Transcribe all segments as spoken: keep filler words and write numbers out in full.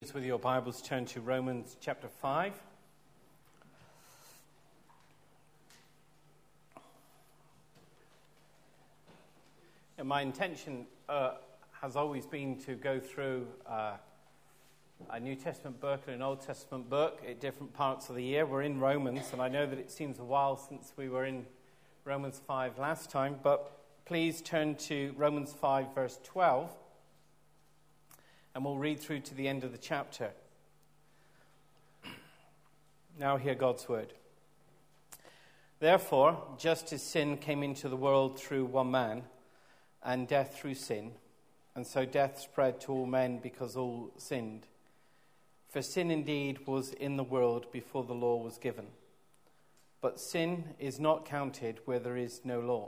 Please, with your Bibles, turn to Romans chapter five. And my intention uh, has always been to go through uh, a New Testament book and an Old Testament book at different parts of the year. We're in Romans, and I know that it seems a while since we were in Romans five last time, but please turn to Romans five, verse twelve. And we'll read through to the end of the chapter. Now hear God's word. Therefore, just as sin came into the world through one man, and death through sin, and so death spread to all men because all sinned. For sin indeed was in the world before the law was given. But sin is not counted where there is no law.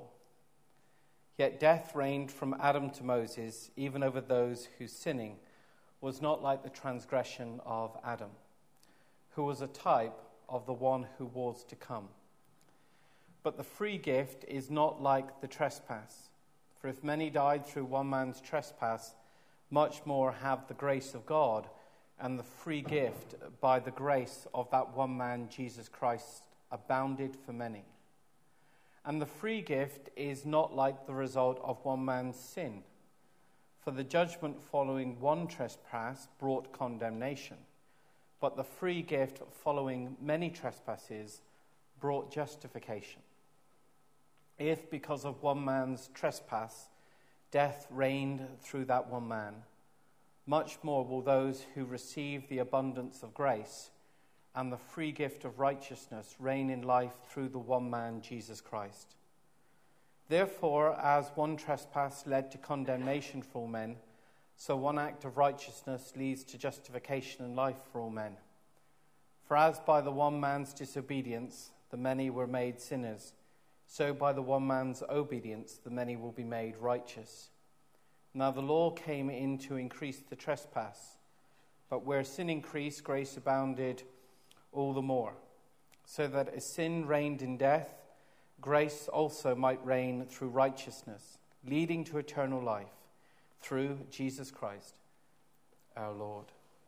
Yet death reigned from Adam to Moses, even over those whose sinning was not like the transgression of Adam, who was a type of the one who was to come. But the free gift is not like the trespass. For if many died through one man's trespass, much more have the grace of God and the free gift by the grace of that one man, Jesus Christ, abounded for many. And the free gift is not like the result of one man's sin. For the judgment following one trespass brought condemnation, but the free gift following many trespasses brought justification. If because of one man's trespass death reigned through that one man, much more will those who receive the abundance of grace and the free gift of righteousness reign in life through the one man, Jesus Christ. Therefore, as one trespass led to condemnation for all men, so one act of righteousness leads to justification and life for all men. For as by the one man's disobedience the many were made sinners, so by the one man's obedience the many will be made righteous. Now the law came in to increase the trespass, but where sin increased, grace abounded all the more, so that as sin reigned in death, grace also might reign through righteousness, leading to eternal life, through Jesus Christ, our Lord.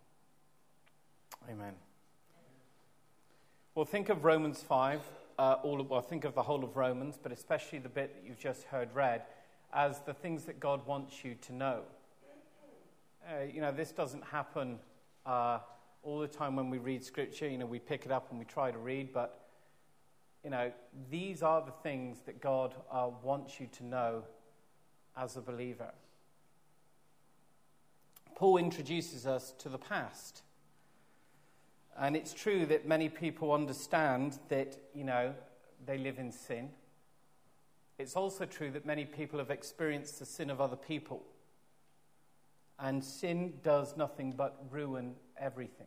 Amen. Well, think of Romans five, uh, all of, well, think of the whole of Romans, but especially the bit that you've just heard read, as the things that God wants you to know. Uh, you know, this doesn't happen uh, all the time when we read Scripture. You know, we pick it up and we try to read, but You know, these are the things that God uh, wants you to know as a believer. Paul introduces us to the past. And it's true that many people understand that, you know, they live in sin. It's also true that many people have experienced the sin of other people. And sin does nothing but ruin everything.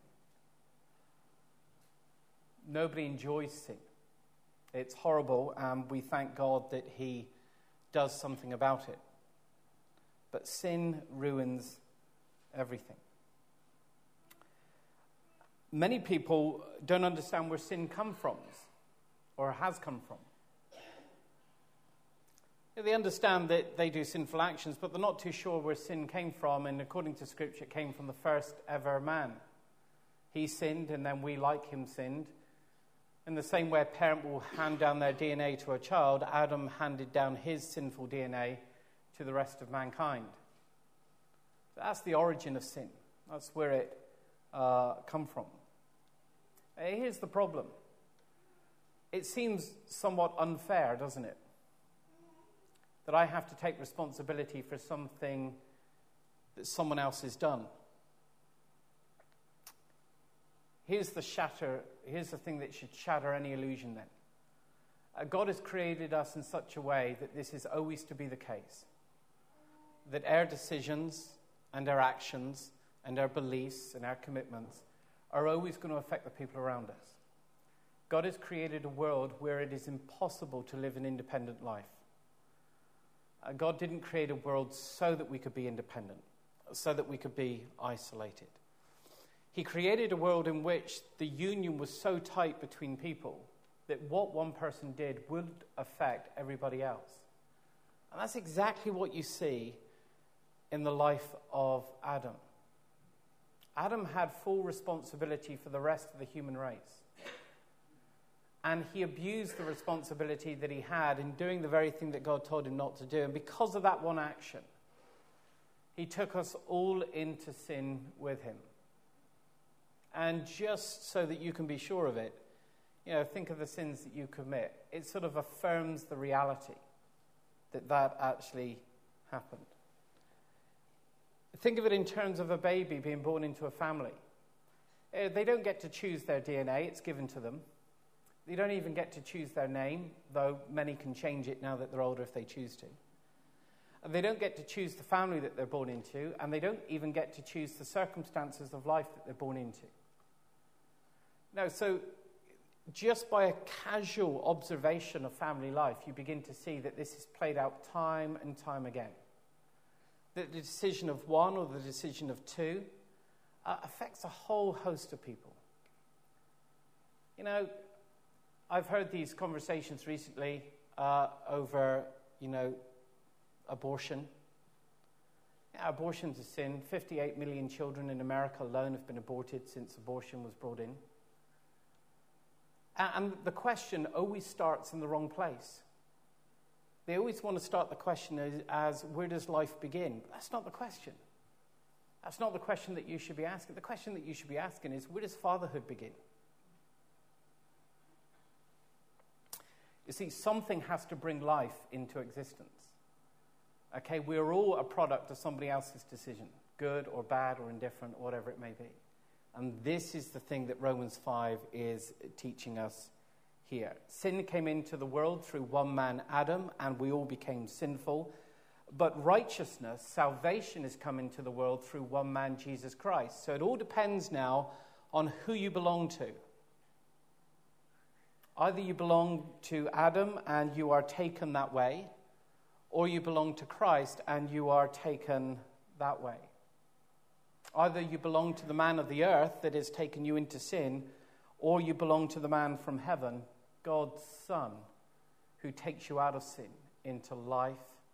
Nobody enjoys sin. It's horrible, and we thank God that he does something about it. But sin ruins everything. Many people don't understand where sin comes from, or has come from. They understand that they do sinful actions, but they're not too sure where sin came from, and according to Scripture, it came from the first ever man. He sinned, and then we, like him, sinned. In the same way a parent will hand down their D N A to a child, Adam handed down his sinful D N A to the rest of mankind. That's the origin of sin. That's where it uh, comes from. Here's the problem. It seems somewhat unfair, doesn't it? That I have to take responsibility for something that someone else has done. Here's the shatter, here's the thing that should shatter any illusion then. Uh, God has created us in such a way that this is always to be the case. That our decisions and our actions and our beliefs and our commitments are always going to affect the people around us. God has created a world where it is impossible to live an independent life. Uh, God didn't create a world so that we could be independent, so that we could be isolated. He created a world in which the union was so tight between people that what one person did would affect everybody else. And that's exactly what you see in the life of Adam. Adam had full responsibility for the rest of the human race. And he abused the responsibility that he had in doing the very thing that God told him not to do. And because of that one action, he took us all into sin with him. And just so that you can be sure of it, you know, think of the sins that you commit. It sort of affirms the reality that that actually happened. Think of it in terms of a baby being born into a family. Uh, They don't get to choose their D N A, it's given to them. They don't even get to choose their name, though many can change it now that they're older if they choose to. And they don't get to choose the family that they're born into, and they don't even get to choose the circumstances of life that they're born into. No, so just by a casual observation of family life, you begin to see that this is played out time and time again. That the decision of one or the decision of two uh, affects a whole host of people. You know, I've heard these conversations recently uh, over, you know, abortion. Yeah, abortion's a sin. fifty-eight million children in America alone have been aborted since abortion was brought in. And the question always starts in the wrong place. They always want to start the question as, as where does life begin? But that's not the question. That's not the question that you should be asking. The question that you should be asking is, where does fatherhood begin? You see, something has to bring life into existence. Okay, we're all a product of somebody else's decision, good or bad or indifferent, or whatever it may be. And this is the thing that Romans five is teaching us here. Sin came into the world through one man, Adam, and we all became sinful. But righteousness, salvation, has come into the world through one man, Jesus Christ. So it all depends now on who you belong to. Either you belong to Adam and you are taken that way, or you belong to Christ and you are taken that way. Either you belong to the man of the earth that has taken you into sin, or you belong to the man from heaven, God's Son, who takes you out of sin into life,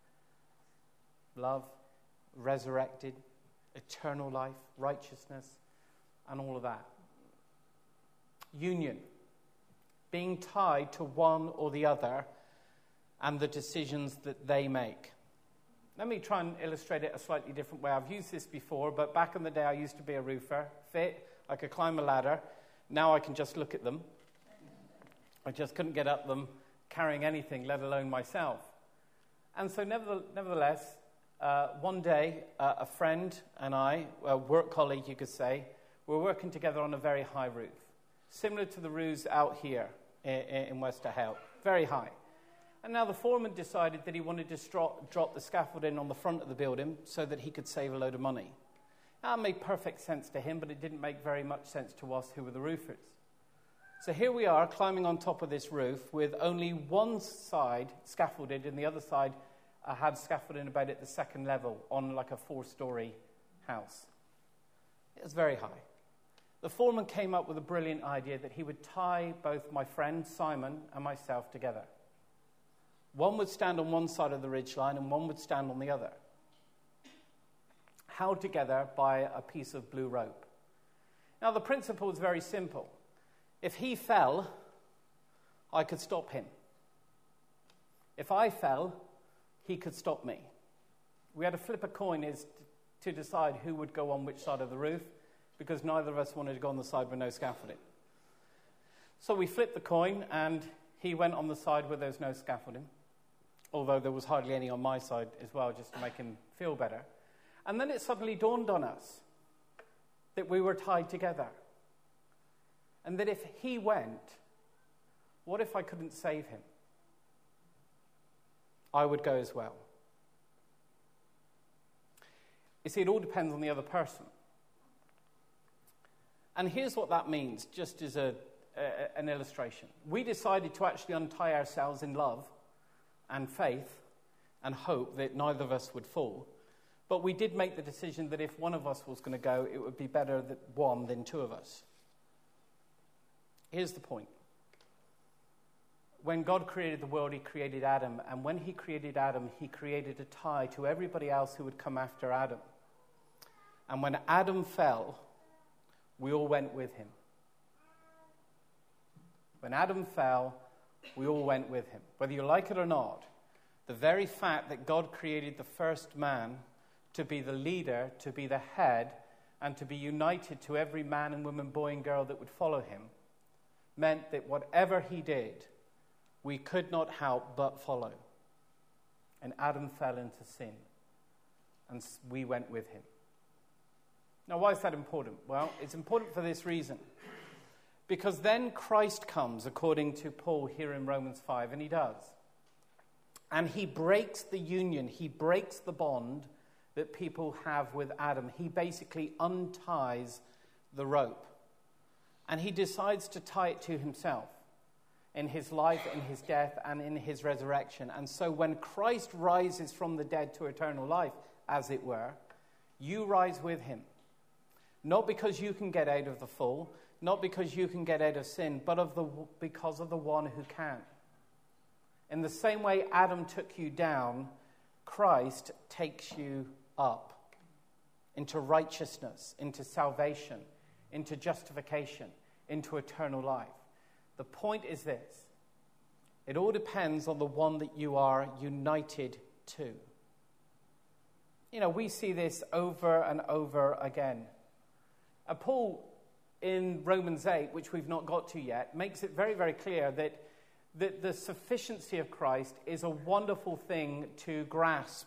love, resurrected, eternal life, righteousness, and all of that. Union. Being tied to one or the other and the decisions that they make. Let me try and illustrate it a slightly different way. I've used this before, but back in the day I used to be a roofer, fit, I could climb a ladder. Now I can just look at them. I just couldn't get up them carrying anything, let alone myself. And so nevertheless, uh, one day uh, a friend and I, a work colleague you could say, were working together on a very high roof, similar to the roofs out here in Wester Hale, very high. And now the foreman decided that he wanted to stro- drop the scaffolding on the front of the building so that he could save a load of money. That made perfect sense to him, but it didn't make very much sense to us who were the roofers. So here we are climbing on top of this roof with only one side scaffolded and the other side uh, had scaffolding about at the second level on like a four-story house. It was very high. The foreman came up with a brilliant idea that he would tie both my friend Simon and myself together. One would stand on one side of the ridgeline and one would stand on the other, held together by a piece of blue rope. Now the principle is very simple. If he fell, I could stop him. If I fell, he could stop me. We had to flip a coin as to decide who would go on which side of the roof, because neither of us wanted to go on the side with no scaffolding. So we flipped the coin, and he went on the side where there's no scaffolding, although there was hardly any on my side as well, just to make him feel better. And then it suddenly dawned on us that we were tied together, and that if he went, what if I couldn't save him? I would go as well. You see, it all depends on the other person. And here's what that means, just as a, a, an illustration. We decided to actually untie ourselves in love and faith and hope that neither of us would fall. But we did make the decision that if one of us was going to go, it would be better that one than two of us. Here's the point. When God created the world, he created Adam. And when he created Adam, he created a tie to everybody else who would come after Adam. And when Adam fell, we all went with him. When Adam fell, we all went with him. Whether you like it or not, the very fact that God created the first man to be the leader, to be the head, and to be united to every man and woman, boy and girl that would follow him, meant that whatever he did, we could not help but follow. And Adam fell into sin, and we went with him. Now, why is that important? Well, it's important for this reason. Because then Christ comes, according to Paul here in Romans five, and he does. And he breaks the union, he breaks the bond that people have with Adam. He basically unties the rope. And he decides to tie it to himself in his life, in his death, and in his resurrection. And so when Christ rises from the dead to eternal life, as it were, you rise with him. Not because you can get out of the fall, not because you can get out of sin, but of the because of the one who can. In the same way Adam took you down, Christ takes you up into righteousness, into salvation, into justification, into eternal life. The point is this: it all depends on the one that you are united to. You know, we see this over and over again. Uh, Paul, in Romans eight, which we've not got to yet, makes it very, very clear that, that the sufficiency of Christ is a wonderful thing to grasp.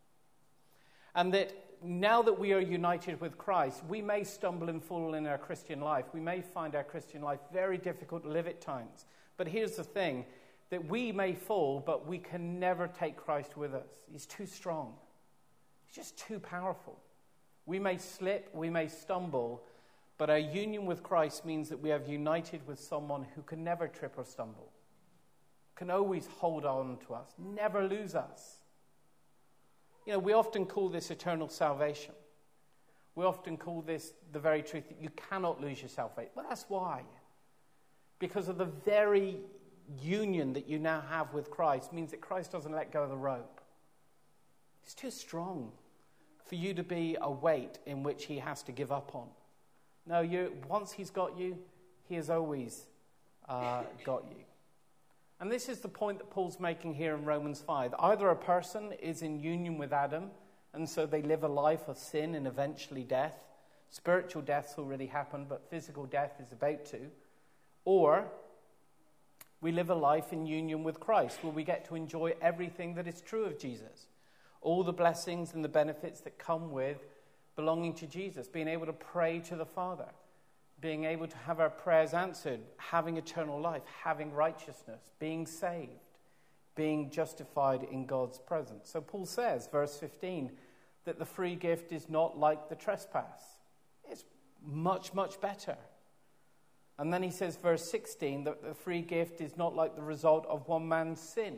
And that now that we are united with Christ, we may stumble and fall in our Christian life. We may find our Christian life very difficult to live at times. But here's the thing, that we may fall, but we can never take Christ with us. He's too strong. He's just too powerful. We may slip, we may stumble, but our union with Christ means that we have united with someone who can never trip or stumble, can always hold on to us, never lose us. You know, we often call this eternal salvation. We often call this the very truth that you cannot lose your salvation. Well, that's why. Because of the very union that you now have with Christ means that Christ doesn't let go of the rope. It's too strong for you to be a weight in which he has to give up on. No, you, once he's got you, he has always uh, got you. And this is the point that Paul's making here in Romans five. Either a person is in union with Adam, and so they live a life of sin and eventually death. Spiritual death's already happened, but physical death is about to. Or we live a life in union with Christ, where we get to enjoy everything that is true of Jesus. All the blessings and the benefits that come with belonging to Jesus, being able to pray to the Father, being able to have our prayers answered, having eternal life, having righteousness, being saved, being justified in God's presence. So Paul says, verse fifteen, that the free gift is not like the trespass. It's much, much better. And then he says, verse sixteen, that the free gift is not like the result of one man's sin.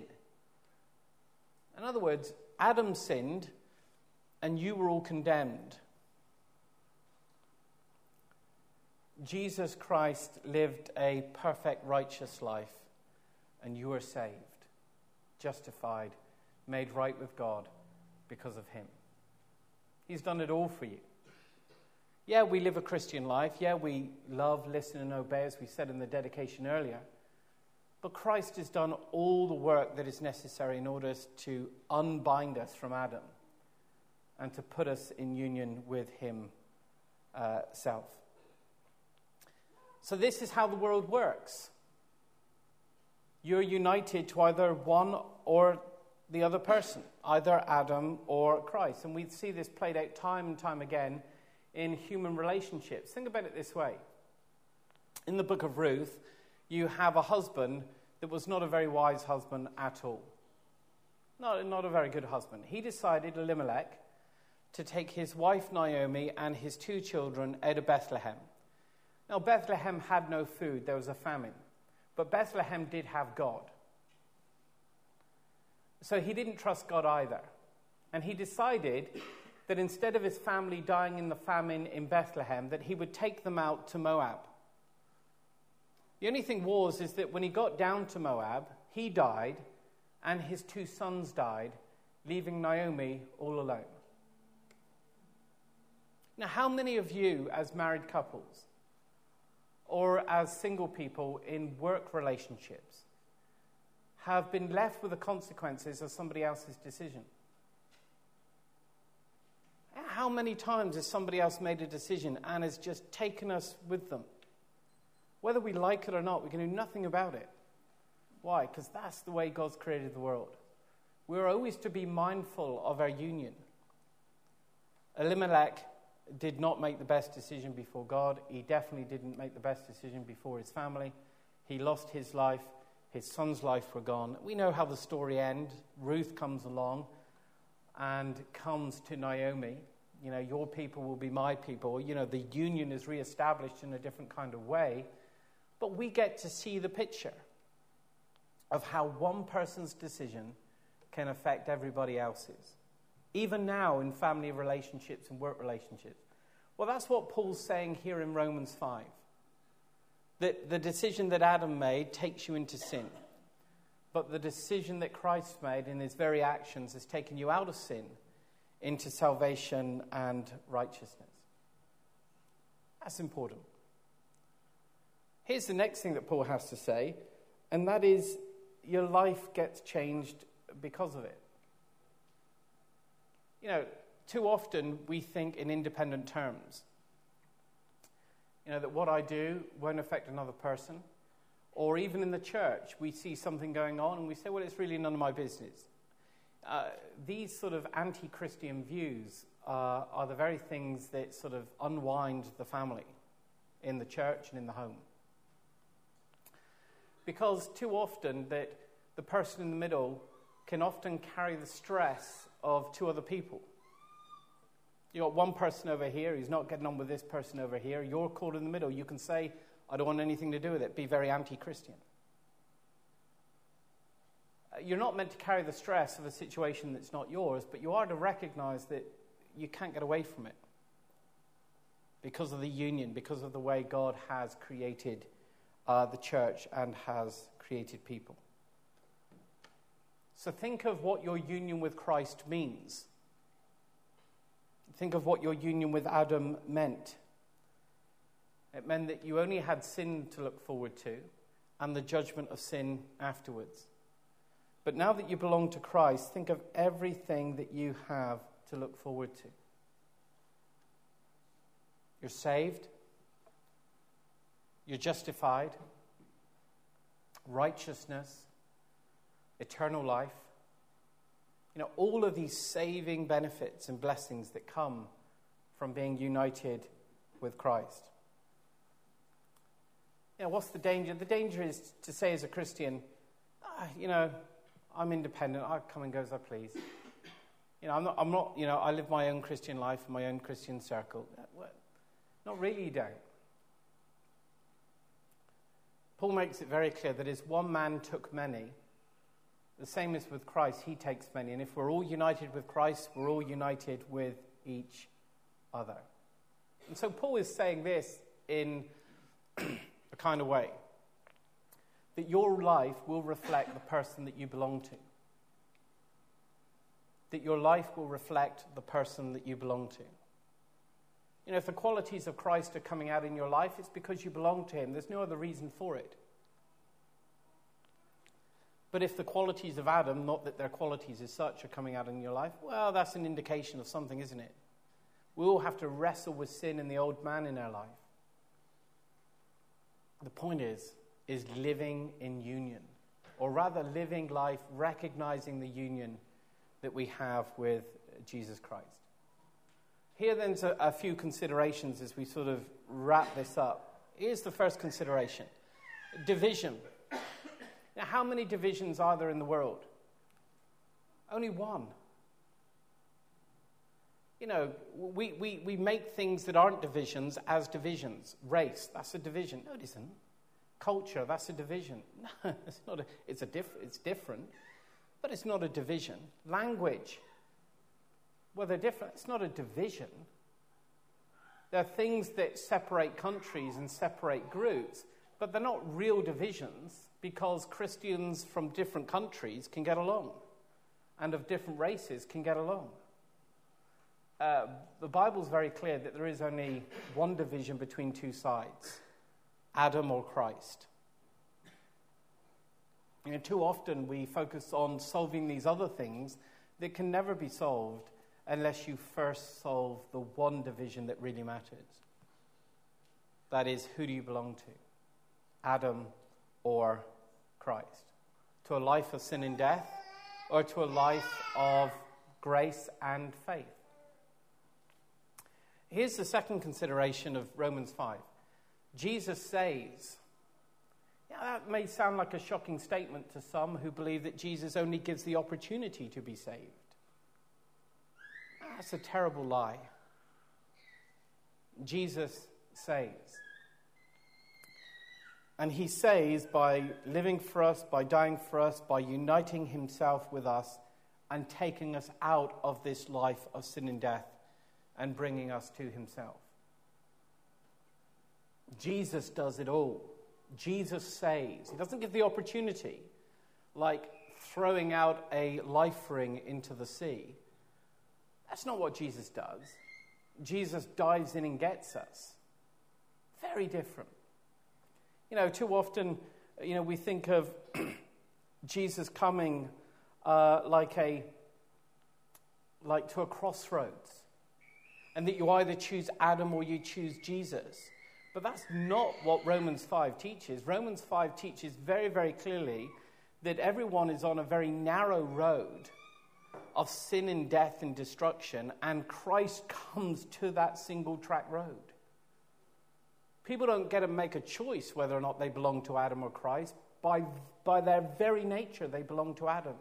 In other words, Adam sinned, and you were all condemned. Jesus Christ lived a perfect, righteous life, and you are saved, justified, made right with God because of him. He's done it all for you. Yeah, we live a Christian life. Yeah, we love, listen, and obey, as we said in the dedication earlier. But Christ has done all the work that is necessary in order to unbind us from Adam and to put us in union with himself. So this is how the world works. You're united to either one or the other person, either Adam or Christ. And we see this played out time and time again in human relationships. Think about it this way. In the book of Ruth, you have a husband that was not a very wise husband at all. Not, not a very good husband. He decided, Elimelech, to take his wife Naomi and his two children out of Bethlehem. Now, Bethlehem had no food. There was a famine. But Bethlehem did have God. So he didn't trust God either. And he decided that instead of his family dying in the famine in Bethlehem, that he would take them out to Moab. The only thing was is that when he got down to Moab, he died and his two sons died, leaving Naomi all alone. Now, how many of you as married couples or as single people in work relationships, have been left with the consequences of somebody else's decision. How many times has somebody else made a decision and has just taken us with them? Whether we like it or not, we can do nothing about it. Why? Because that's the way God's created the world. We're always to be mindful of our union. Elimelech did not make the best decision before God. He definitely didn't make the best decision before his family. He lost his life. His son's life were gone. We know how the story ends. Ruth comes along and comes to Naomi. You know, your people will be my people. You know, the union is reestablished in a different kind of way. But we get to see the picture of how one person's decision can affect everybody else's. Even now in family relationships and work relationships. Well, that's what Paul's saying here in Romans five. That the decision that Adam made takes you into sin. But the decision that Christ made in his very actions has taken you out of sin into salvation and righteousness. That's important. Here's the next thing that Paul has to say, and that is your life gets changed because of it. You know, too often we think in independent terms. You know, that what I do won't affect another person. Or even in the church, we see something going on and we say, well, it's really none of my business. Uh, these sort of anti-Christian views uh, are the very things that sort of unwind the family in the church and in the home. Because too often that the person in the middle can often carry the stress of two other people. You've got one person over here who's not getting on with this person over here. You're caught in the middle. You can say, I don't want anything to do with it. Be very anti-Christian. You're not meant to carry the stress of a situation that's not yours, but you are to recognize that you can't get away from it because of the union, because of the way God has created uh, the church and has created people. So think of what your union with Christ means. Think of what your union with Adam meant. It meant that you only had sin to look forward to and the judgment of sin afterwards. But now that you belong to Christ, think of everything that you have to look forward to. You're saved. You're justified. Righteousness. Eternal life. You know, all of these saving benefits and blessings that come from being united with Christ. You know, what's the danger? The danger is to say as a Christian, ah, you know, I'm independent. I come and go as I please. You know, I'm not, I'm not, you know, I live my own Christian life in my own Christian circle. Well, not really, you don't. Paul makes it very clear that as one man took many, the same is with Christ, he takes many. And if we're all united with Christ, we're all united with each other. And so Paul is saying this in a kind of way. That your life will reflect the person that you belong to. That your life will reflect the person that you belong to. You know, if the qualities of Christ are coming out in your life, it's because you belong to him. There's no other reason for it. But if the qualities of Adam, not that their qualities as such, are coming out in your life, well, that's an indication of something, isn't it? We all have to wrestle with sin and the old man in our life. The point is, is living in union. Or rather, living life recognizing the union that we have with Jesus Christ. Here then's a, a few considerations as we sort of wrap this up. Here's the first consideration. Division. Now, how many divisions are there in the world? Only one. You know, we, we, we make things that aren't divisions as divisions. Race, that's a division. No, it isn't. Culture, that's a division. No, it's not. A, it's a diff, It's different, but it's not a division. Language, well, they're different. It's not a division. There are things that separate countries and separate groups, but they're not real divisions because Christians from different countries can get along and of different races can get along. Uh, the Bible's very clear that there is only one division between two sides, Adam or Christ. You know, too often we focus on solving these other things that can never be solved unless you first solve the one division that really matters. That is, who do you belong to? Adam or Christ? To a life of sin and death, or to a life of grace and faith? Here's the second consideration of Romans five. Jesus saves. Yeah, that may sound like a shocking statement to some who believe that Jesus only gives the opportunity to be saved. That's a terrible lie. Jesus saves. And he saves by living for us, by dying for us, by uniting himself with us and taking us out of this life of sin and death and bringing us to himself. Jesus does it all. Jesus saves. He doesn't give the opportunity, like throwing out a life ring into the sea. That's not what Jesus does. Jesus dives in and gets us. Very different. You know, too often, you know, we think of Jesus coming uh, like a, like to a crossroads, and that you either choose Adam or you choose Jesus. But that's not what Romans five teaches. Romans five teaches very, very clearly that everyone is on a very narrow road of sin and death and destruction, and Christ comes to that single track road. People don't get to make a choice whether or not they belong to Adam or Christ. By, by their very nature, they belong to Adam.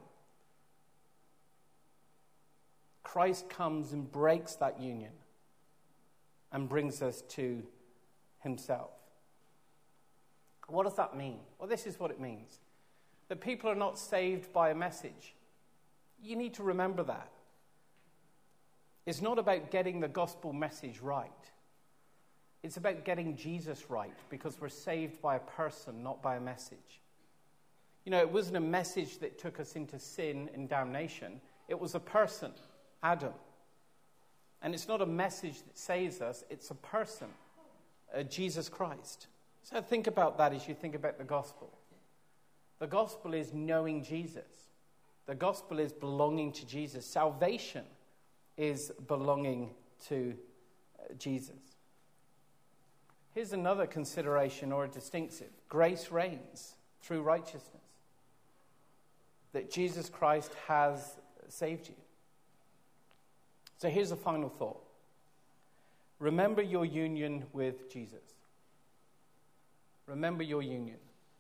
Christ comes and breaks that union and brings us to himself. What does that mean? Well, this is what it means. That people are not saved by a message. You need to remember that. It's not about getting the gospel message right. It's about getting Jesus right, because we're saved by a person, not by a message. You know, it wasn't a message that took us into sin and damnation. It was a person, Adam. And it's not a message that saves us. It's a person, uh, Jesus Christ. So think about that as you think about the gospel. The gospel is knowing Jesus. The gospel is belonging to Jesus. Salvation is belonging to uh, Jesus. Here's another consideration or a distinctive. Grace reigns through righteousness. That Jesus Christ has saved you. So here's a final thought. Remember your union with Jesus. Remember your union.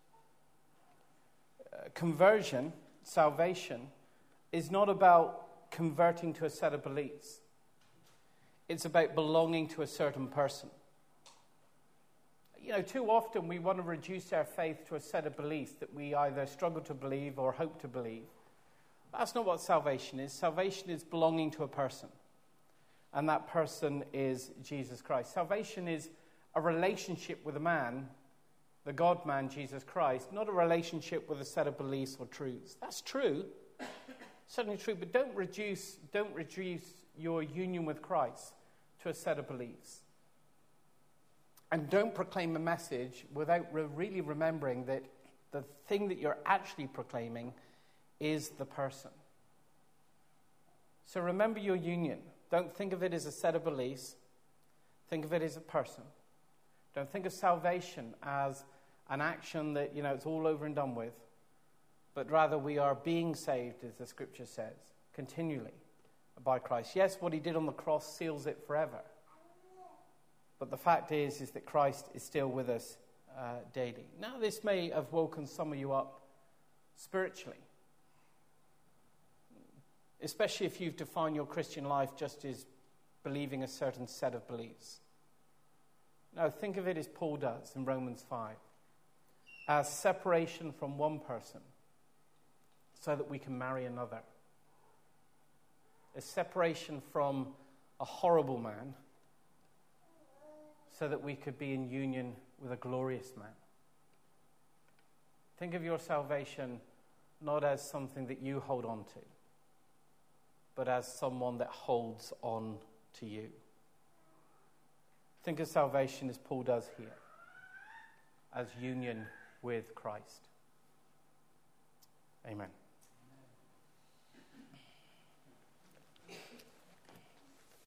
Uh, conversion, salvation, is not about converting to a set of beliefs. It's about belonging to a certain person. You know, too often we want to reduce our faith to a set of beliefs that we either struggle to believe or hope to believe. That's not what salvation is. Salvation is belonging to a person. And that person is Jesus Christ. Salvation is a relationship with a man, the God-man, Jesus Christ, not a relationship with a set of beliefs or truths. That's true. Certainly true, but don't reduce, don't reduce your union with Christ to a set of beliefs. And don't proclaim a message without re- really remembering that the thing that you're actually proclaiming is the person. So remember your union. Don't think of it as a set of beliefs. Think of it as a person. Don't think of salvation as an action that, you know, it's all over and done with. But rather we are being saved, as the scripture says, continually by Christ. Yes, what he did on the cross seals it forever. But the fact is, is that Christ is still with us uh, daily. Now, this may have woken some of you up spiritually, especially if you've defined your Christian life just as believing a certain set of beliefs. Now, think of it as Paul does in Romans five, as separation from one person so that we can marry another. A separation from a horrible man so that we could be in union with a glorious man. Think of your salvation not as something that you hold on to, but as someone that holds on to you. Think of salvation as Paul does here, as union with Christ. Amen.